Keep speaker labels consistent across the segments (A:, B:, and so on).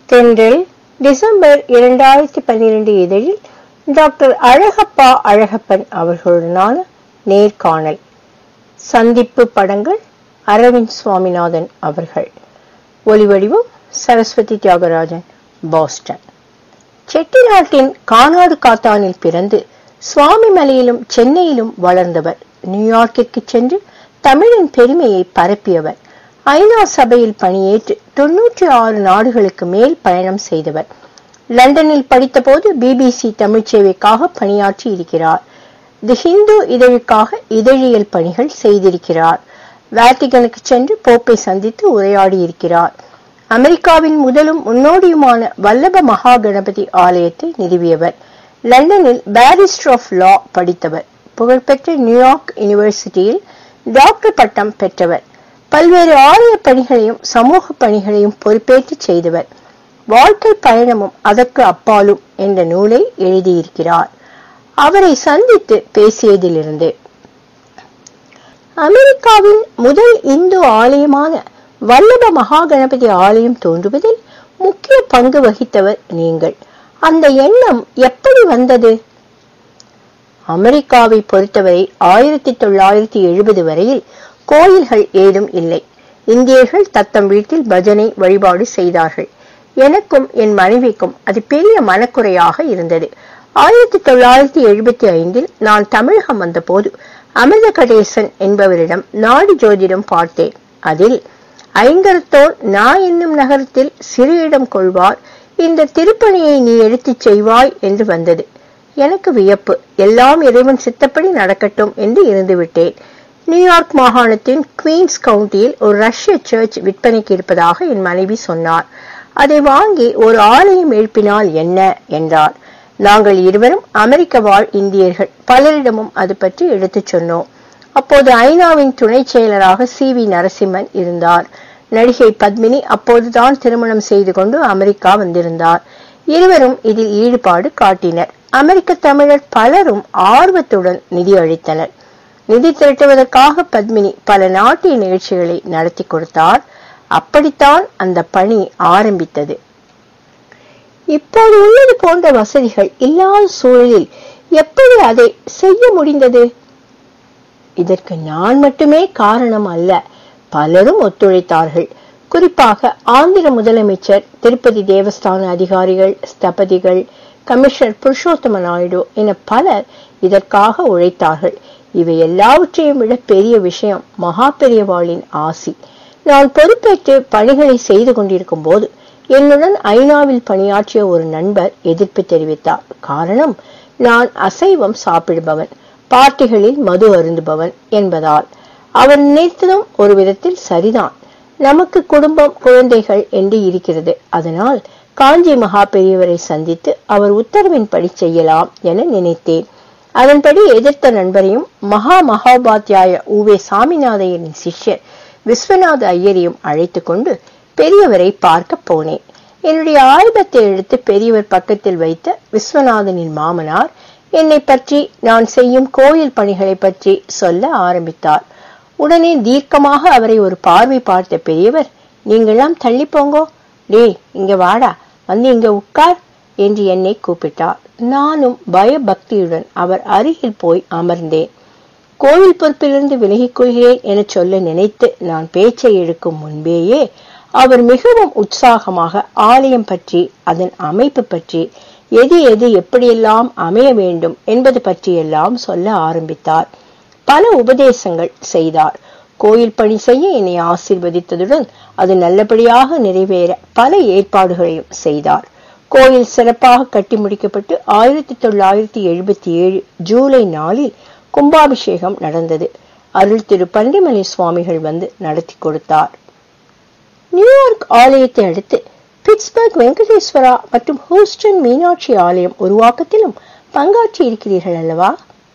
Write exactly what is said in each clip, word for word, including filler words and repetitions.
A: தென்றல் டிசம்பர் இரண்டாயிரத்தி பன்னிரண்டு இதழில் டாக்டர் அழகப்பா அழகப்பன் அவர்களுடனான நேர்காணல். சந்திப்பு படங்கள் அரவிந்த் சுவாமிநாதன் அவர்கள். ஒலிவடிவம் சரஸ்வதி தியாகராஜன், பாஸ்டன். செட்டிநாட்டின் கானாடு காத்தானில் பிறந்து சுவாமிமலையிலும் சென்னையிலும் வளர்ந்தவர். நியூயார்க்கிற்கு சென்று தமிழின் பெருமையை பரப்பியவர். ஐநா சபையில் பணியேற்று தொன்னூற்றி ஆறு நாடுகளுக்கு மேல் பயணம் செய்தவர். லண்டனில் படித்த போது பிபிசி தமிழ் சேவைக்காக பணியாற்றி இருக்கிறார். தி ஹிந்து இதழுக்காக இதழியல் பணிகள் செய்திருக்கிறார். வாட்டிகனுக்கு சென்று போப்பை சந்தித்து உரையாடி இருக்கிறார். அமெரிக்காவின் முதலும் முன்னோடியுமான வல்லப மகா கணபதி ஆலயத்தை நிறுவியவர். லண்டனில் பாரிஸ்டர் ஆஃப் லா படித்தவர். புகழ்பெற்ற நியூயார்க் யூனிவர்சிட்டியில் டாக்டர் பட்டம் பெற்றவர். பல்வேறு ஆலய பணிகளையும் சமூக பணிகளையும் பொறுப்பேற்று செய்தவர். வாழ்க்கை பயணமும் அதற்கு அப்பாலும் என்ற நூலை எழுதியிருக்கிறார். அவரை சந்தித்து பேசியதிலிருந்து, அமெரிக்காவின் முதல் இந்து ஆலயமான வல்லப மகா கணபதி ஆலயம் தோன்றுவதில் முக்கிய பங்கு வகித்தவர் நீங்கள். அந்த எண்ணம் எப்படி வந்தது? அமெரிக்காவை பொறுத்தவரை ஆயிரத்தி தொள்ளாயிரத்தி எழுபது வரையில் கோயில்கள் ஏதும் இல்லை. இந்தியர்கள் தத்தம் வீட்டில் பஜனை வழிபாடு செய்தார்கள். எனக்கும் என் மனைவிக்கும் அது பெரிய மனக்குறையாக இருந்தது. ஆயிரத்தி தொள்ளாயிரத்தி எழுபத்தி ஐந்தில் நான் தமிழகம் வந்த போது அமிர்த கடேசன் என்பவரிடம் நாடி ஜோதிடம் பார்த்தேன். அதில் ஐங்கரத்தோர் நான் என்னும் நகரத்தில் சிறு இடம் கொள்வார், இந்த திருப்பணியை நீ எடுத்துச் செய்வாய் என்று வந்தது. எனக்கு வியப்பு. எல்லாம் இறைவன் சித்தப்படி நடக்கட்டும் என்று இருந்து விட்டேன். நியூயார்க் மாகாணத்தின் குவீன்ஸ் கவுண்டியில் ஒரு ரஷ்ய சர்ச் விற்பனைக்கு இருப்பதாக என் மனைவி சொன்னார். அதை வாங்கி ஒரு ஆலயம் எழுப்பினால் என்ன என்றார். நாங்கள் இருவரும் அமெரிக்க வாழ் இந்தியர்கள் பலரிடமும் அது பற்றி எடுத்துச் சொன்னோம். அப்போது ஐநாவின் துணை செயலராக சி வி நரசிம்மன் இருந்தார். நடிகை பத்மினி அப்போதுதான் திருமணம் செய்து கொண்டு அமெரிக்கா வந்திருந்தார். இருவரும் இதில் ஈடுபாடு காட்டினர். அமெரிக்க தமிழர் பலரும் ஆர்வத்துடன் நிதி அளித்தனர். நிதி திரட்டுவதற்காக பத்மினி பல நாட்டிய நிகழ்ச்சிகளை நடத்தி கொடுத்தார். அப்படித்தான் அந்த பணி ஆரம்பித்தது. இப்போது உள்ளது போன்ற வசதிகள் இல்லாத சூழலில் எப்படி அதை செய்ய முடிந்தது? இதற்கு நான் மட்டுமே காரணம் அல்ல, பலரும் ஒத்துழைத்தார்கள். குறிப்பாக ஆந்திர முதலமைச்சர், திருப்பதி தேவஸ்தான அதிகாரிகள், ஸ்தபதிகள், கமிஷனர் புருஷோத்தம நாயுடு என பலர் இதற்காக உழைத்தார்கள். இவை எல்லாவற்றையும் விட பெரிய விஷயம் மகா பெரியவாளின் ஆசி. நான் பொறுப்பேற்று பணிகளை செய்து கொண்டிருக்கும் போது என்னுடன் ஐநாவில் பணியாற்றிய ஒரு நண்பர் எதிர்ப்பு தெரிவித்தார். காரணம், நான் அசைவம் சாப்பிடுபவன், பார்ட்டிகளில் மது அருந்துபவன் என்பதால். அவர் நினைத்ததும் ஒரு விதத்தில் சரிதான். நமக்கு குடும்பம், குழந்தைகள் என்று இருக்கிறது. அதனால் காஞ்சி மகா பெரியவரை சந்தித்து அவர் உத்தரவின்படி செய்யலாம் என நினைத்தேன். அதன்படி எதிர்த்த நண்பரையும் மகா மகோபாத்தியாய உவே சாமிநாதையரின் சிஷ்யர் விஸ்வநாத ஐயரையும் அழைத்து கொண்டு பெரியவரை பார்க்க போனேன். என்னுடைய ஆயுதத்தை எடுத்து பெரியவர் பக்கத்தில் வைத்த விஸ்வநாதனின் மாமனார் என்னை பற்றி, நான் செய்யும் கோயில் பணிகளை பற்றி சொல்ல ஆரம்பித்தார். உடனே தீர்க்கமாக அவரை ஒரு பார்வை பார்த்த பெரியவர், நீங்களாம் தள்ளி போங்கோ, டே இங்க வாடா, வந்து இங்க உட்கார் என்று என்னை கூப்பிட்டார். நானும் பயபக்தியுடன் அவர் அருகில் போய் அமர்ந்தேன். கோவில் பொறுப்பிலிருந்து விலகிக் கொள்கிறேன் என சொல்ல நினைத்து நான் பேச்சை எடுக்கும் முன்பேயே அவர் மிகவும் உற்சாகமாக ஆலயம் பற்றி, அதன் அமைப்பு பற்றி, எது எது எப்படியெல்லாம் அமைய வேண்டும் என்பது பற்றியெல்லாம் சொல்ல ஆரம்பித்தார். பல உபதேசங்கள் செய்தார். கோயில் பணி செய்ய என்னை ஆசீர்வதித்ததுடன் அது நல்லபடியாக நிறைவேற பல ஏற்பாடுகளையும் செய்தார். கோயில் சிறப்பாக கட்டி முடிக்கப்பட்டு ஆயிரத்தி தொள்ளாயிரத்தி எழுபத்தி ஏழு ஜூலை நாளில் கும்பாபிஷேகம் நடந்தது. அருள் திரு பண்டிமலை சுவாமிகள் வந்து நடத்தி கொடுத்தார். நியூயார்க் ஆலயத்தை அடுத்து பிட்ஸ்பர்க் வெங்கடேஸ்வரா மற்றும் ஹூஸ்டன் மீனாட்சி ஆலயம் உருவாக்கத்திலும் பங்காற்றி இருக்கிறீர்கள் அல்லவா?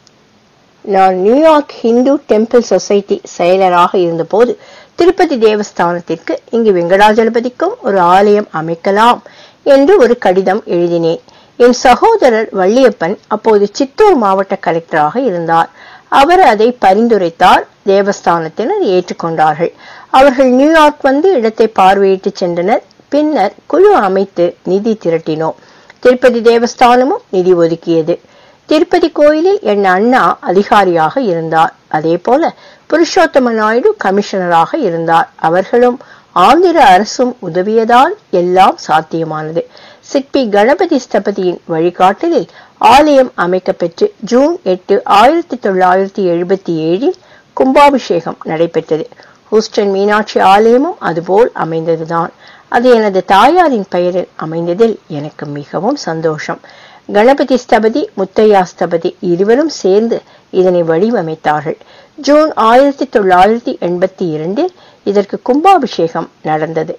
A: நான் நியூயார்க் ஹிந்து டெம்பிள் சொசைட்டி செயலராக இருந்த போது திருப்பதி தேவஸ்தானத்திற்கு இங்கு வெங்கடாஜலபதிக்கும் ஒரு ஆலயம் அமைக்கலாம் என்று ஒரு கடிதம் எழுதினேன். என் சகோதரர் வள்ளியப்பன் அப்போது சித்தூர் மாவட்ட கலெக்டராக இருந்தார். அவர் அதை பரிந்துரைத்தார். தேவஸ்தானத்தினர் ஏற்றுக்கொண்டார்கள். அவர்கள் நியூயார்க் வந்து இடத்தை பார்வையிட்டு சென்றனர். பின்னர் குழு அமைத்து நிதி திரட்டினோம். திருப்பதி தேவஸ்தானமும் நிதி ஒதுக்கியது. திருப்பதி கோயிலில் என் அண்ணா அதிகாரியாக இருந்தார். அதே போல புருஷோத்தம நாயுடு கமிஷனராக இருந்தார். அவர்களும் ஆந்திர அரசும் உதவியதால் எல்லாம் சாத்தியமானது. சிற்பி கணபதி ஸ்தபதியின் வழிகாட்டலில் ஆலயம் அமைக்கப்பெற்று ஜூன் எட்டு ஆயிரத்தி தொள்ளாயிரத்தி எழுபத்தி ஏழில் கும்பாபிஷேகம் நடைபெற்றது. ஹூஸ்டன் மீனாட்சி ஆலயமும் அதுபோல் அமைந்ததுதான். அது எனது தாயாரின் பெயரில் அமைந்ததில் எனக்கு மிகவும் சந்தோஷம். கணபதி ஸ்தபதி, முத்தையா ஸ்தபதி இருவரும் சேர்ந்து இதனை வடிவமைத்தார்கள். ஜூன் ஆயிரத்தி தொள்ளாயிரத்தி எண்பத்தி இரண்டில் இதற்கு கும்பாபிஷேகம் நடந்தது.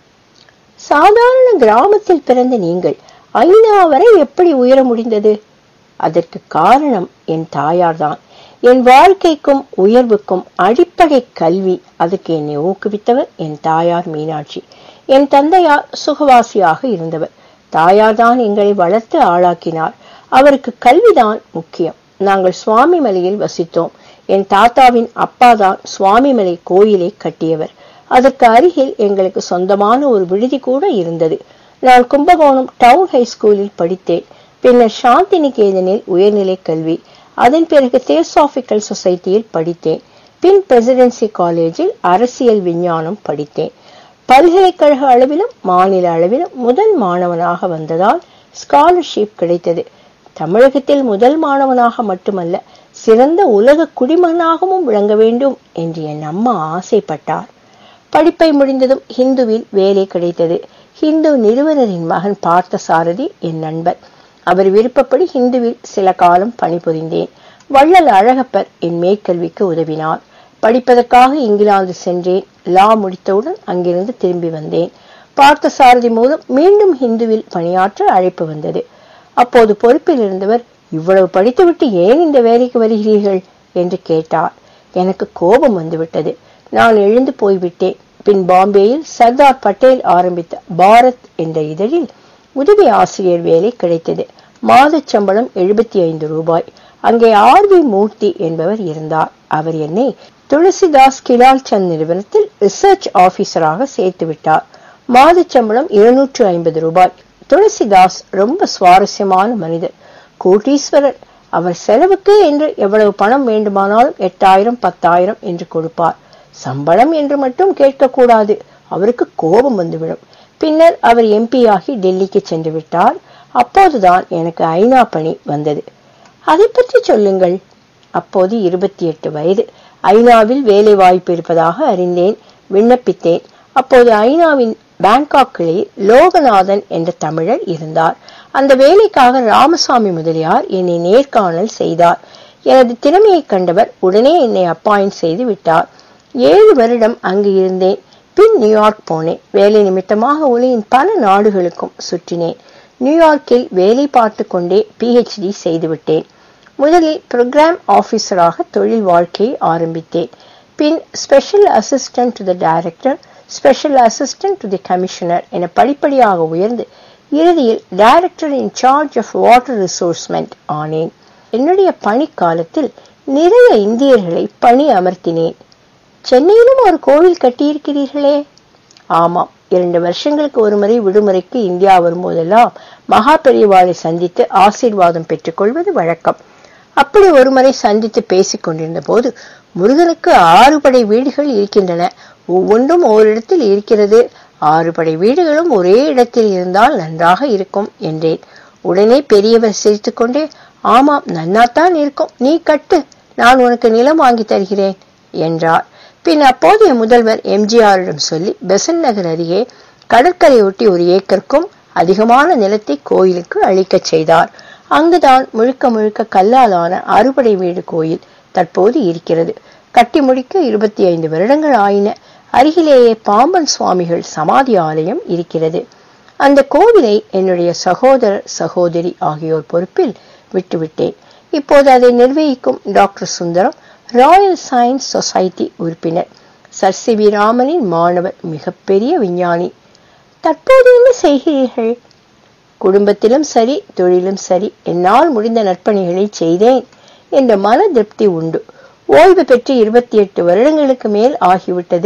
A: சாதாரண கிராமத்தில் பிறந்த நீங்கள் ஐநா வரை எப்படி உயர முடிந்தது? அதற்கு காரணம் என் தாயார்தான். என் வாழ்க்கைக்கும் உயர்வுக்கும் அடிப்படை கல்வி. அதுக்கு என்னை ஊக்குவித்தவர் என் தாயார் மீனாட்சி. என் தந்தையார் சுகவாசியாக இருந்தவர். தாயார் தான் எங்களை வளர்த்து ஆளாக்கினார். அவருக்கு கல்விதான் முக்கியம். நாங்கள் சுவாமிமலையில் வசித்தோம். என் தாத்தாவின் அப்பாதான் சுவாமிமலை கோயிலை கட்டியவர். அதற்கு அருகில் எங்களுக்கு சொந்தமான ஒரு விடுதி கூட இருந்தது. நான் கும்பகோணம் டவுன் ஹை ஸ்கூலில் படித்தேன். பின்னர் சாந்தி நிகேதனில் உயர்நிலை கல்வி, அதன் பிறகு தியோசாபிக்கல் சொசைட்டியில் படித்தேன். பின் பிரசிடென்சி காலேஜில் அரசியல் விஞ்ஞானம் படித்தேன். பல்கலைக்கழக அளவிலும் மாநில அளவிலும் முதல் மாணவனாக வந்ததால் ஸ்காலர்ஷிப் கிடைத்தது. தமிழகத்தில் முதல் மாணவனாக மட்டுமல்ல, சிறந்த உலக குடிமகனாகவும் விளங்க வேண்டும் என்று என் அம்மா ஆசைப்பட்டார். படிப்பை முடிந்ததும் ஹிந்துவில் வேலை கிடைத்தது. ஹிந்து நிறுவனரின் மகன் பார்த்த சாரதி என் நண்பர். அவர் விருப்பப்படி ஹிந்துவில் சில காலம் பணிபுரிந்தேன். வள்ளல் அழகப்பர் என் மேற்கல்விக்கு உதவினார். படிப்பதற்காக இங்கிலாந்து சென்றேன். லா முடித்தவுடன் அங்கிருந்து திரும்பி வந்தேன். பார்த்த சாரதி மூலம் மீண்டும் ஹிந்துவில் பணியாற்ற அழைப்பு வந்தது. அப்போது பொறுப்பில் இருந்தவர், இவ்வளவு படித்துவிட்டு ஏன் இந்த வேலைக்கு வருகிறீர்கள் என்று கேட்டார். எனக்கு கோபம் வந்துவிட்டது. நான் எழுந்து போய்விட்டேன். பின் பாம்பேயில் சர்தார் பட்டேல் ஆரம்பித்த பாரத் என்ற இதழில் உதவி ஆசிரியர் வேலை கிடைத்தது. மாத சம்பளம் எழுபத்தி ஐந்து ரூபாய். அங்கே ஆர் வி மூர்த்தி என்பவர் இருந்தார். அவர் என்னை துளசிதாஸ் கிலால் சந்த் நிறுவனத்தில் ரிசர்ச் ஆபீசராக சேர்த்து விட்டார். மாத சம்பளம் இருநூற்று ஐம்பது ரூபாய். துளசிதாஸ் ரொம்ப சுவாரஸ்யமான மனிதர், கோட்டீஸ்வரர். அவர் செலவுக்கு என்று எவ்வளவு பணம் வேண்டுமானாலும் எட்டாயிரம் பத்தாயிரம் என்று கொடுப்பார். சம்பளம் என்று மட்டும் கேட்கக்கூடாது, அவருக்கு கோபம் வந்துவிடும். பின்னர் அவர் எம்பி ஆகி டெல்லிக்கு சென்று விட்டார். அப்போதுதான் எனக்கு ஐநா பணி வந்தது. அதை பற்றி சொல்லுங்கள். அப்போது இருபத்தி எட்டு வயது. ஐநாவில் வேலை வாய்ப்பு இருப்பதாக அறிந்தேன். விண்ணப்பித்தேன். அப்போது ஐநாவின் பேங்காக் கிளையில் லோகநாதன் என்ற தமிழர் இருந்தார். அந்த வேலைக்காக ராமசாமி முதலியார் என்னை நேர்காணல் செய்தார். எனது திறமையை கண்டவர் உடனே என்னை அப்பாயிண்ட் செய்து விட்டார். ஏழு வருடம் அங்கு இருந்தேன். பின் நியூயார்க் போனேன். வேலை நிமித்தமாக உலகின் பல நாடுகளுக்கும் சுற்றினேன். நியூயார்க்கில் வேலை பார்த்து கொண்டே பிஹெச்டி செய்துவிட்டேன். முதலில் புரோகிராம் ஆபீசராக தொழில் வாழ்க்கையை ஆரம்பித்தேன். பின் special assistant to the director, special assistant to the commissioner என படிப்படியாக உயர்ந்து இறுதியில் director in charge of water resourcement ஆனேன். என்னுடைய பணி காலத்தில் நிறைய இந்தியர்களை பணி அமர்த்தினேன். சென்னையிலும் ஒரு கோவில் கட்டியிருக்கிறீர்களே? ஆமாம். இரண்டு வருஷங்களுக்கு ஒரு முறை விடுமுறைக்கு இந்தியா வரும்போதெல்லாம் மகா பெரியவாளை சந்தித்து ஆசீர்வாதம் பெற்றுக் கொள்வது வழக்கம். அப்படி ஒரு முறை சந்தித்து பேசிக் கொண்டிருந்த போது, முருகனுக்கு ஆறு படை வீடுகள் இருக்கின்றன, ஒவ்வொன்றும் ஓரிடத்தில் இருக்கிறது, ஆறு படை வீடுகளும் ஒரே இடத்தில் இருந்தால் நன்றாக இருக்கும் என்றேன். உடனே பெரியவர் சிரித்துக் கொண்டே, ஆமாம், நன்னாத்தான் இருக்கும், நீ கட்டு, நான் உனக்கு நிலம் வாங்கி தருகிறேன் என்றார். பின் அப்போதைய முதல்வர் எம்ஜிஆரிடம் சொல்லி பெசன் நகர் அருகே கடற்கரையொட்டி ஒரு ஏக்கருக்கும் அதிகமான நிலத்தை கோயிலுக்கு அளிக்க செய்தார். அங்குதான் முழுக்க முழுக்க கல்லாலான அறுபடை வீடு கோயில் தற்போது இருக்கிறது. கட்டி முடிக்க இருபத்தி ஐந்து வருடங்கள் ஆயின. அருகிலேயே பாம்பன் சுவாமிகள் சமாதி ஆலயம் இருக்கிறது. அந்த கோவிலை என்னுடைய சகோதரர் சகோதரி ஆகியோர் பொறுப்பில் விட்டுவிட்டேன். இப்போது அதை நிர்வகிக்கும் doctor Sundaram royal science society உறுப்பினர், சர் சி வி ராமனின் மாணவர், மிகப்பெரிய விஞ்ஞானி. தற்போது என்ன செய்கிறீர்கள்? குடும்பத்திலும் சரி தொழிலும் சரி என்னால் முடிந்த நற்பணிகளை செய்தேன் என்ற மன திருப்தி உண்டு. ஓய்வு பெற்று இருபத்தி எட்டு வருடங்களுக்கு மேல் ஆகிவிட்டது.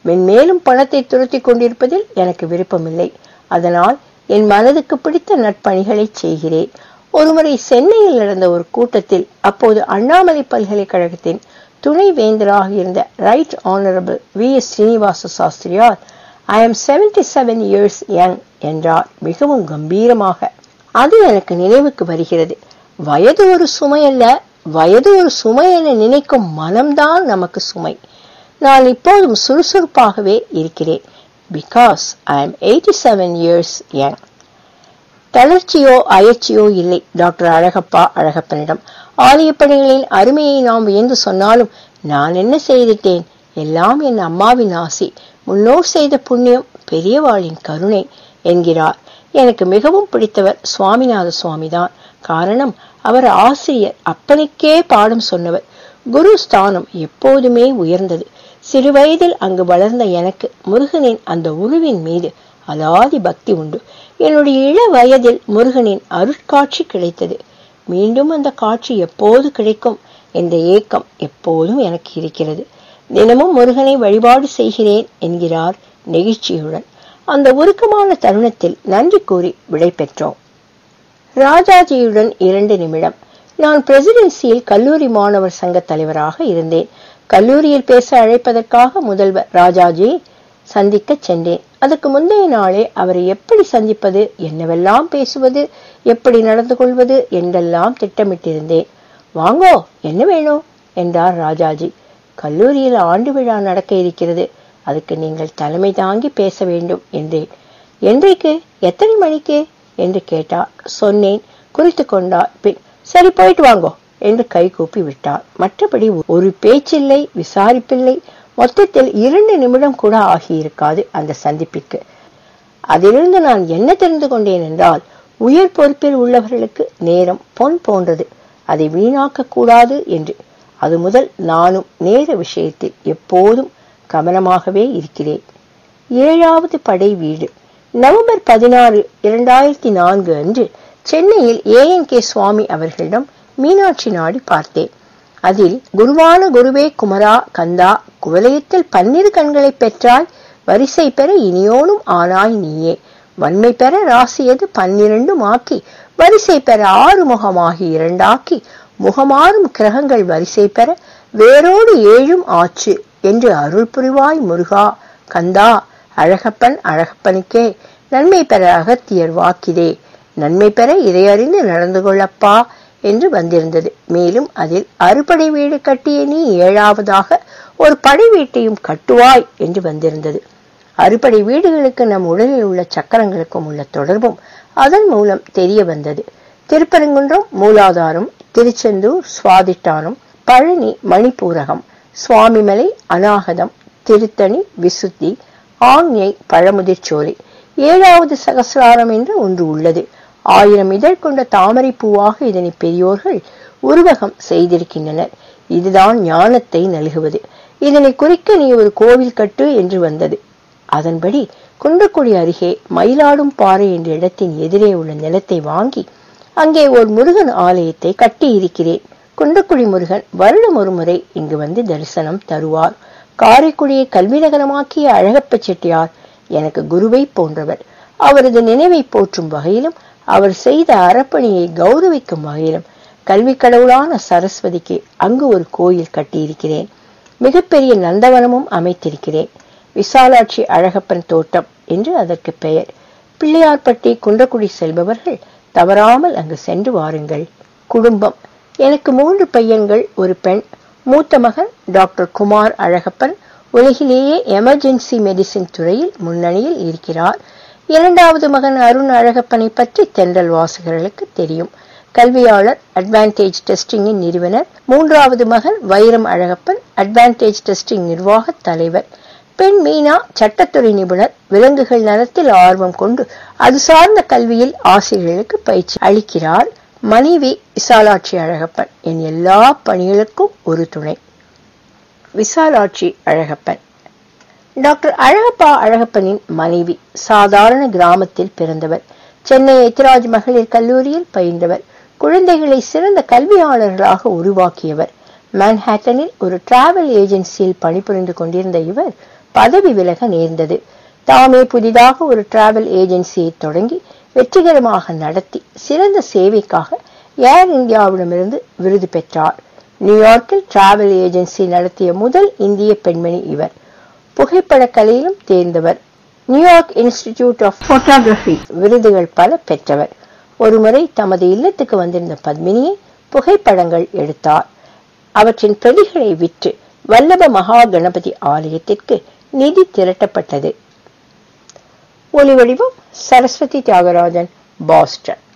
A: மென்மேலும் பணத்தை துரத்தி கொண்டிருப்பதில் எனக்கு விருப்பமில்லை. அதனால் என் மனதுக்கு பிடித்த நற்பணிகளை செய்கிறேன். ஒருமுறை சென்னையில் நடந்த ஒரு கூட்டத்தில் அப்போது அண்ணாமலை பல்கலைக்கழகத்தின் துணை வேந்தராக இருந்த right honourable V S Srinivasa Sastriyar I am seventy seven years young என்றார், மிகவும் கம்பீரமாக. அது எனக்கு நினைவுக்கு வருகிறது. வயது ஒரு சுமை அல்ல, வயது ஒரு சுமை என நினைக்கும் மனம்தான் நமக்கு சுமை. நான் இப்போதும் சுறுசுறுப்பாகவே இருக்கிறேன். Because I am eighty seven years young. தளர்ச்சியோ அயற்சியோ இல்லை டாக்டர் அழகப்பா அழகப்பனிடம். ஆலய பணிகளின் அருமையை நாம் வியந்து சொன்னாலும் நான் என்ன செய்துட்டேன்? எல்லாம் என் அம்மாவின் ஆசி, முன்னோர் செய்த புண்ணியம், பெரியவாளின் கருணை என்கிறார். எனக்கு மிகவும் பிடித்தவர் சுவாமிநாத சுவாமிதான். காரணம், அவர் ஆசிரியர், அப்பனுக்கே பாடம் சொன்னவர். குரு ஸ்தானம் எப்போதுமே உயர்ந்தது. சிறுவயதில் அங்கு வளர்ந்த எனக்கு முருகனின் அந்த உருவின் மீது அலாதி பக்தி உண்டு. என்னுடைய இள வயதில் முருகனின் அருட்காட்சி கிடைத்தது. மீண்டும் அந்த காட்சி எப்போது கிடைக்கும் என்ற ஏக்கம் எப்போதும் எனக்கு இருக்கிறது. தினமும் முருகனை வழிபாடு செய்கிறேன் என்கிறார் நெகிழ்ச்சியுடன். அந்த உருக்கமான தருணத்தில் நன்றி கூறி விடை பெற்றோம். ராஜாஜியுடன் இரண்டு நிமிடம். நான் பிரசிடென்சியில் கல்லூரி மாணவர் சங்க தலைவராக இருந்தேன். கல்லூரியில் பேச அழைப்பதற்காக முதல்வர் ராஜாஜியை சந்திக்க சென்றேன். அதுக்கு முந்தைய நாளே அவரை எப்படி சந்திப்பது, என்னவெல்லாம் பேசுவது, எப்படி நடந்து கொள்வது என்றெல்லாம் திட்டமிட்டிருந்தேன். வாங்கோ, என்ன வேணும் என்றார் ராஜாஜி. கல்லூரியில் ஆண்டு விழா நடக்க இருக்கிறது, அதுக்கு நீங்கள் தலைமை தாங்கி பேச வேண்டும் என்றேன். என்றைக்கு, எத்தனை மணிக்கு என்று கேட்டார். சொன்னேன். குறித்து கொண்டார். பின் சரி போயிட்டு வாங்கோ என்று கை கூப்பி விட்டார். மற்றபடி ஒரு பேச்சில்லை, விசாரிப்பில்லை. மொத்தத்தில் இரண்டு நிமிடம் கூட ஆகியிருக்காது அந்த சந்திப்பிற்கு. அதிலிருந்து நான் என்ன தெரிந்து கொண்டேன் என்றால், உயர் பொறுப்பில் உள்ளவர்களுக்கு நேரம் பொன் போன்றது, அதை வீணாக்க கூடாது என்று. அது முதல் நானும் நேர விஷயத்தில் எப்போதும் கவனமாகவே இருக்கிறேன். ஏழாவது படை வீடு. நவம்பர் பதினாறு இரண்டாயிரத்தி நான்கு அன்று சென்னையில் ஏ என் கே சுவாமி அவர்களிடம் மீனாட்சி நாடி பார்த்தேன். அதில், குருவான குருவே குமரா கந்தா, குவலயத்தில் பன்னிரு கண்களை பெற்றாய், வரிசை பெற இனியோனும் ஆனாய் நீயே, வன்மை பெற ராசியது பன்னிரண்டும் ஆக்கி, வரிசை பெற ஆறு முகமாகி இரண்டாக்கி, முகமாறும் கிரகங்கள் வரிசை பெற வேரோடு ஏழும் ஆச்சு என்று அருள் புரிவாய் முருகா கந்தா. அழகப்பன் அழகப்பனுக்கே நன்மை பெற அகத்தியர் வாக்கிதே, நன்மை பெற இதையறிந்து நடந்து கொள்ளப்பா என்று வந்திருந்தது. மேலும் அதில் அறுபடை வீடு கட்டிய நீ ஏழாவதாக ஒரு படை வீட்டையும் கட்டுவாய் என்று வந்திருந்தது. அறுபடை வீடுகளுக்கு நம் உடலில் உள்ள சக்கரங்களுக்கும் உள்ள தொடர்பும் அதன் மூலம் தெரிய வந்தது. திருப்பரங்குன்றம் மூலாதாரம், திருச்செந்தூர் சுவாதிட்டானம், பழனி மணிப்பூரகம், சுவாமிமலை அநாகதம், திருத்தணி விசுத்தி, ஆஞ்ஞை பழமுதிர்ச்சோலை. ஏழாவது சகசிராரம் என்று ஒன்று உள்ளது. ஆயிரம் இதழ் கொண்ட தாமரை பூவாக இதனை பெரியோர்கள் உருவகம் செய்திருக்கின்றனர். இதுதான் ஞானத்தை நல்குவது. இதனை குறிக்க நீ ஒரு கோவில் கட்டு என்று வந்தது. அதன்படி குன்றக்குடி அருகே மயிலாடும் பாறை என்ற இடத்தின் எதிரே உள்ள நிலத்தை வாங்கி அங்கே ஒரு முருகன் ஆலயத்தை கட்டி இருக்கிறேன். குன்றக்குடி முருகன் வருடம் ஒரு முறை இங்கு வந்து தரிசனம் தருவார். காரைக்குடியை கல்வி நகரமாக்கிய அழகப்ப செட்டியார் எனக்கு குருவை போன்றவர். அவரது நினைவை போற்றும் வகையிலும் அவர் செய்த அறப்பணியை கௌரவிக்கும் வகையிலும் கல்வி கடவுளான சரஸ்வதிக்கு அங்கு ஒரு கோயில் கட்டியிருக்கிறேன். மிகப்பெரிய நந்தவனமும் அமைத்திருக்கிறேன். விசாலாட்சி அழகப்பன் தோட்டம் என்று அதற்கு பெயர். பிள்ளையார்பட்டி குன்றக்குடி செல்பவர்கள் தவறாமல் அங்கு சென்று வாருங்கள். குடும்பம். எனக்கு மூன்று பையன்கள், ஒரு பெண். மூத்த மகன் டாக்டர் குமார் அழகப்பன் உலகிலேயே எமர்ஜென்சி மெடிசின் துறையில் முன்னணியில் இருக்கிறார். இரண்டாவது மகன் அருண் அழகப்பனை பற்றி தென்றல் வாசகர்களுக்கு தெரியும். கல்வியாளர், அட்வான்டேஜ் டெஸ்டிங்கின் நிறுவனர். மூன்றாவது மகன் வைரம் அழகப்பன், அட்வான்டேஜ் டெஸ்டிங் நிர்வாக தலைவர். பெண் மீனா சட்டத்துறை நிபுணர். விலங்குகள் நலத்தில் ஆர்வம் கொண்டு அது சார்ந்த கல்வியில் ஆசிரியர்களுக்கு பயிற்சி அளிக்கிறார். மனைவி விசாலாட்சி அழகப்பன் என் எல்லா பணிகளுக்கும் ஒரு துணை. விசாலாட்சி அழகப்பன் டாக்டர் அழகப்பா அழகப்பனின் மனைவி. சாதாரண கிராமத்தில் பிறந்தவர். சென்னை எத்திராஜ் மகளிர் கல்லூரியில் பயின்றவர். குழந்தைகளை சிறந்த கல்வியாளர்களாக உருவாக்கியவர். மான்ஹாட்டனில் ஒரு டிராவல் ஏஜென்சியில் பணிபுரிந்து கொண்டிருந்த இவர் பதவி விலக நேர்ந்தது. தாமே புதிதாக ஒரு டிராவல் ஏஜென்சியை தொடங்கி வெற்றிகரமாக நடத்தி சிறந்த சேவைக்காக ஏர் இந்தியாவிடமிருந்து விருது பெற்றார். நியூயார்க்கில் டிராவல் ஏஜென்சி நடத்திய முதல் இந்திய பெண்மணி இவர். புகைப்பட கலையிலும் தேர்ந்தவர். நியூயார்க் இன்ஸ்டிடியூட் ஆஃப் போட்டோகிராஃபி விருதுகள் பல பெற்றவர். ஒருமுறை தமது இல்லத்துக்கு வந்திருந்த பத்மினியை புகைப்படங்கள் எடுத்தார். அவற்றின் பிரதிகளை விற்று வல்லப மகா கணபதி ஆலயத்திற்கு நிதி திரட்டப்பட்டது. ஒலி வடிவம் சரஸ்வதி தியாகராஜன், பாஸ்டன்.